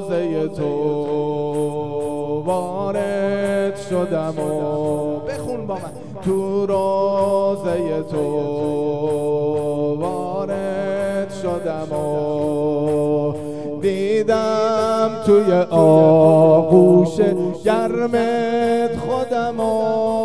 روزه تو وارد شدم و بخون با من. تو روزه تو وارد شدم و دیدم توی آغوش گرمت خودم و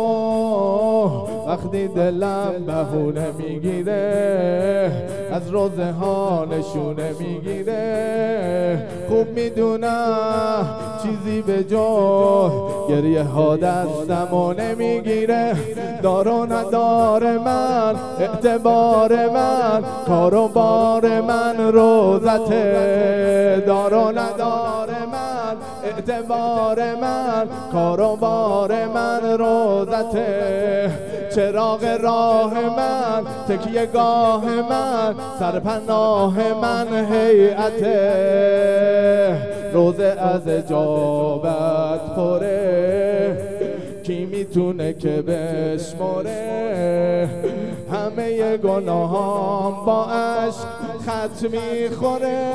وقتی دلم بهونه میگیره از روزه ها نشونه میگیره. خوب میدونم چیزی به جای گریه ها دستمو نمیگیره. دار و ندار من اعتبار من کار و بار من روزته. دار و ندار من اعتبار من کار و بار من روزته. چراغ راه من تکیه گاه من سرپناه من هیئته. روزه از اجابت پره کی میتونه که بشمره. همه گناهام با عشق خط میخوره.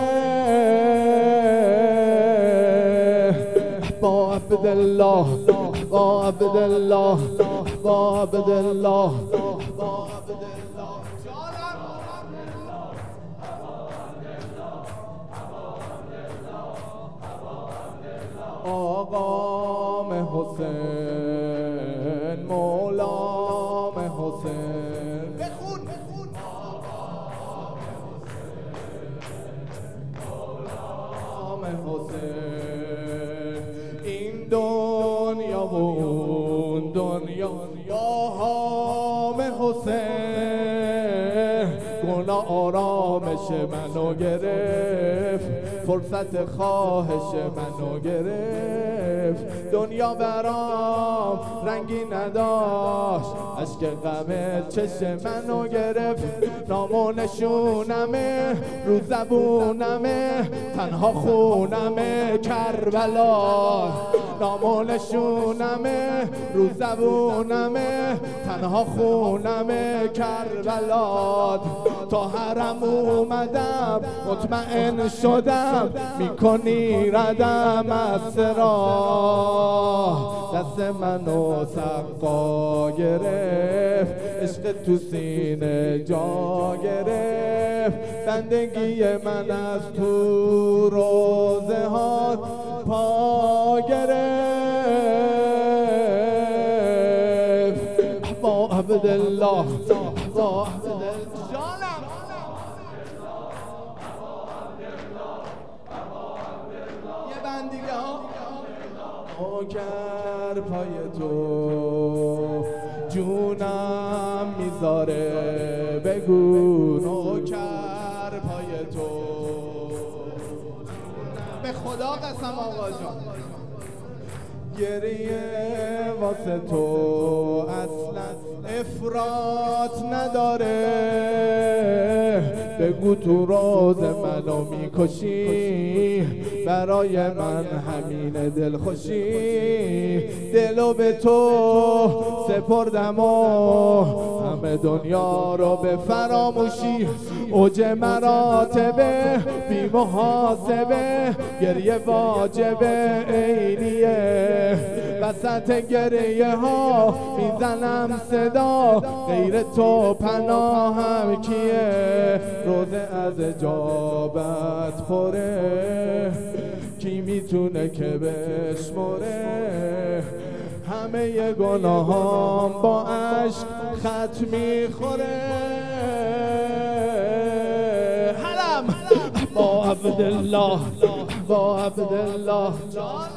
با عبدالله با عبدالله با عبدالله آقام حسین مولام حسین بخون مولام حسین. این دنیا و اون دنیا آهام حسین. گناه آرامش منو گرفت فرصت خواهش منو گرفت. دنیا برام رنگی نداشت اشک غم چشم منو گرفت. نام و نشونمه رو زبونمه تنها خونمه کربلا. نام و نشونمه رو زبونمه تنها خونمه کربلا. تا حرم اومدم مطمئن شدم میکنی ردم از سرا. دست منو سقا گرفت عشق تو سینه جا گرفت. بندگی من از تو روزه ها پا گرفت. با عبدالله با عبدالله دیگه ها. نوکر پای تو جونم میذاره بگو. نوکر پای تو به خدا قسم آقا جان. گریه واسه تو اصلا افراط نداره. بگو تو روز منو میکشی برای من همین دلخوشی. دلو به تو سپردم و همه دنیا رو به فراموشی. اوج مراتبه بی محاسبه گریه واجبه عینیه. وسط گریه ها میزنم صدا غیر تو پناهم کیه. روزه از اجابت پره کی میتونه که بشمره. همه گناهام با عشق خط میخوره. حرم با عبدالله با عبدالله